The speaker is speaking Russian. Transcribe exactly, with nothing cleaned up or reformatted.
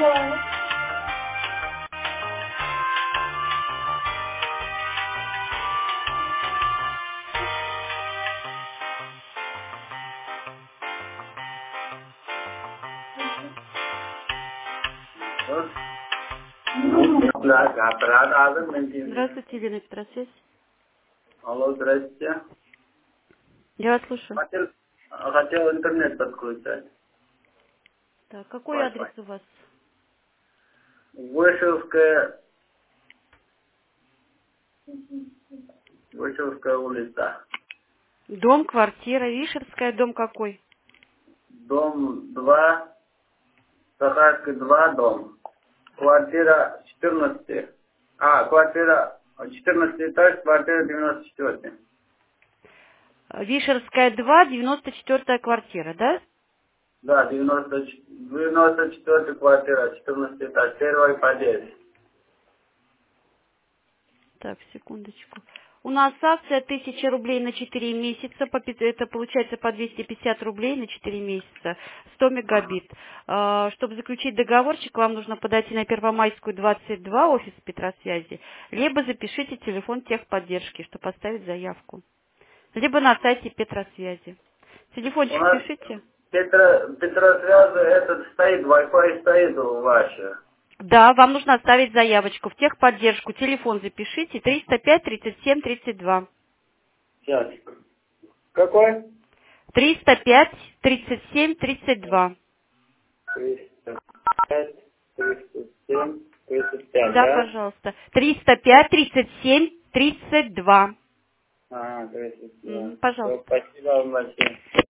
Здравствуйте, Елена Петросвязь. Алло, здравствуйте. Я вас слушаю. Хотел, хотел интернет подключать. Так, какой Wi-Fi. адрес у вас? Вышевская, Вышевская улица. Дом, квартира, Вишерская, дом какой? Дом два, Сахарский два, дом. Квартира четырнадцать. А, квартира четырнадцать этаж, квартира девяносто четыре. Вишерская два, девяносто четвёртая квартира, да? Да, девяносто, девяносто четвёртая квартира, четырнадцать этаж, первый подъезд. Так, секундочку. У нас акция тысяча рублей на четыре месяца, по пи- это получается по двести пятьдесят рублей на четыре месяца, сто мегабит. А, чтобы заключить договорчик, вам нужно подойти на Первомайскую двадцать два, офис Петросвязи, либо запишите телефон техподдержки, чтобы поставить заявку. Либо на сайте Петросвязи. У Телефончик нас пишите. Петро, Петросвязь этот стоит, Wi-Fi стоит у вашего. Да, вам нужно оставить заявочку в техподдержку. Телефон запишите триста пять тридцать семь тридцать два. Сейчас. Какой? триста пять тридцать семь тридцать два. триста пять, тридцать семь, тридцать пять, Да, да? пожалуйста. триста пять тридцать семь тридцать два. Ага, тридцать два. Мгм, Все, пожалуйста. спасибо вам большое.